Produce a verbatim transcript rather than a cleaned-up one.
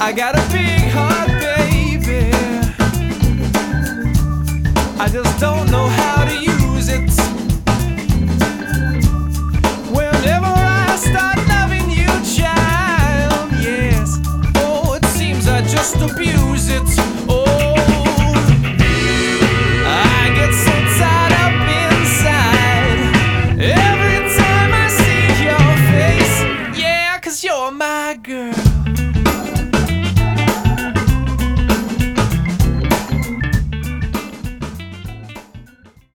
I got a big heart, baby. I just don't know how to use it. Whenever I start loving you, child, yes. Oh, it seems I just abuse